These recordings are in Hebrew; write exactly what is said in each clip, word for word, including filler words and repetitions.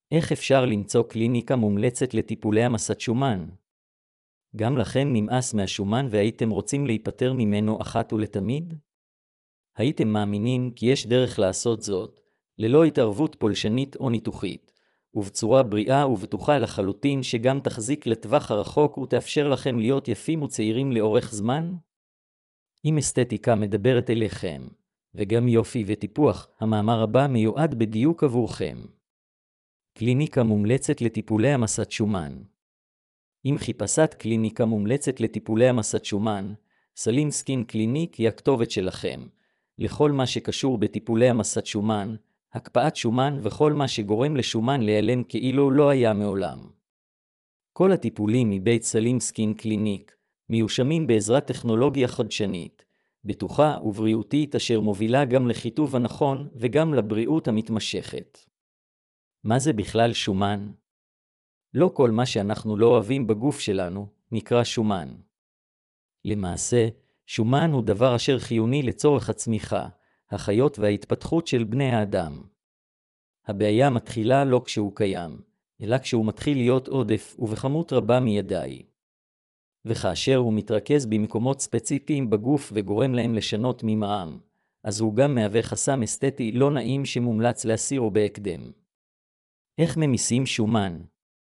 איך אפשר למצוא קליניקה מומלצת לטיפולי המסת שומן? גם לכם נמאס מהשומן והייתם רוצים להיפטר ממנו אחת ולתמיד? הייתם מאמינים כי יש דרך לעשות זאת, ללא התערבות פולשנית או ניתוחית, ובצורה בריאה ובטוחה לחלוטין שגם תחזיק לטווח הרחוק ותאפשר לכם להיות יפים וצעירים לאורך זמן? אם אסתטיקה מדברת אליכם, וגם יופי וטיפוח, המאמר הבא מיועד בדיוק עבורכם. קליניקה מומלצת לטיפולי המסת שומן. אם חיפשת קליניקה מומלצת לטיפולי המסת שומן, סלים סקין קליניק היא הכתובת שלכם, לכל מה שקשור בטיפולי המסת שומן, הקפאת שומן וכל מה שגורם לשומן להיעלם כאילו לא היה מעולם. כל הטיפולים מבית סלים סקין קליניק מיושמים בעזרת טכנולוגיה חדשנית, בטוחה ובריאותית אשר מובילה גם לחיטוב הנכון וגם לבריאות המתמשכת. מה זה בכלל שומן? לא כל מה שאנחנו לא אוהבים בגוף שלנו נקרא שומן. למעשה, שומן הוא דבר אשר חיוני לצורך הצמיחה, החיות וההתפתחות של בני האדם. הבעיה מתחילה לא כשהוא קיים, אלא כשהוא מתחיל להיות עודף ובכמות רבה מידי. וכאשר הוא מתרכז במקומות ספציפיים בגוף וגורם להם לשנות ממעם, אז הוא גם מהווה חסם אסתטי לא נעים שמומלץ להסירו בהקדם. איך ממיסים שומן?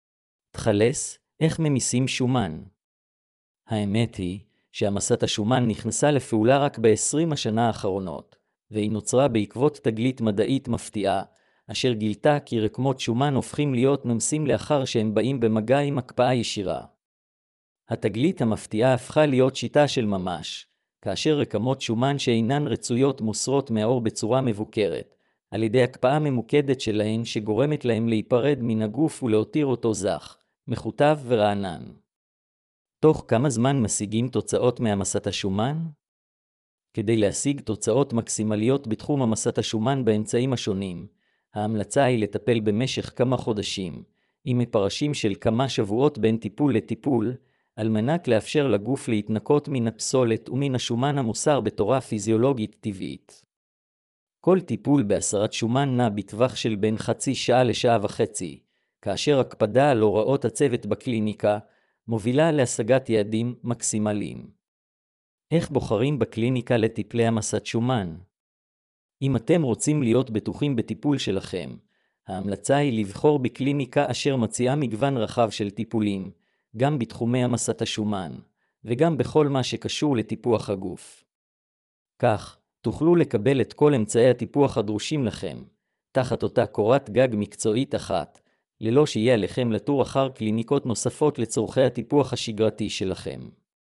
תחלס, איך ממיסים שומן? האמת היא שהמסת השומן נכנסה לפעולה רק ב-עשרים השנה האחרונות, והיא נוצרה בעקבות תגלית מדעית מפתיעה, אשר גילתה כי רקמות שומן הופכים להיות ממסים לאחר שהם באים במגע עם הקפאה ישירה. התגלית המפתיעה הפכה להיות שיטה של ממש, כאשר רקמות שומן שאינן רצויות מוסרות מהאור בצורה מבוקרת, על ידי הקפאה ממוקדת שלהן שגורמת להם להיפרד מן הגוף ולהותיר אותו זך, מחוטב ורענן. תוך כמה זמן משיגים תוצאות מהמסת השומן? כדי להשיג תוצאות מקסימליות בתחום המסת השומן באמצעים השונים, ההמלצה היא לטפל במשך כמה חודשים, עם מפרשים של כמה שבועות בין טיפול לטיפול, על מנת לאפשר לגוף להתנקות מן הפסולת ומן השומן המוסר בתורה פיזיולוגית טבעית. כל טיפול בהסרת שומן נע בטווח של בין חצי שעה לשעה וחצי, כאשר הקפדה על הוראות הצוות בקליניקה מובילה להשגת יעדים מקסימליים. איך בוחרים בקליניקה לטיפולי המסת שומן? אם אתם רוצים להיות בטוחים בטיפול שלכם, ההמלצה היא לבחור בקליניקה אשר מציעה מגוון רחב של טיפולים, גם בתחומי המסת השומן, וגם בכל מה שקשור לטיפוח הגוף. כך, תוכלו לקבל את כל אמצעי הטיפוח הדרושים לכם, תחת אותה קורת גג מקצועית אחת, ללא שיהיה עליכם לתור אחר קליניקות נוספות לצורכי הטיפוח השגרתי שלכם.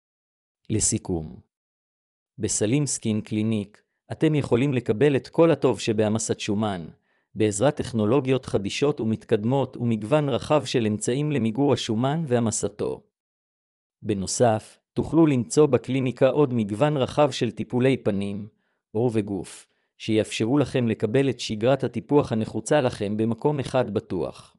לסיכום, בסלים סקין קליניק, אתם יכולים לקבל את כל הטוב שבהמסת שומן, בעזרת טכנולוגיות חדישות ומתקדמות ומגוון רחב של אמצעים למיגור השומן והמסתו. בנוסף, תוכלו למצוא בקליניקה עוד מגוון רחב של טיפולי פנים, עור וגוף, שיאפשרו לכם לקבל את שגרת הטיפוח הנחוצה לכם במקום אחד בטוח.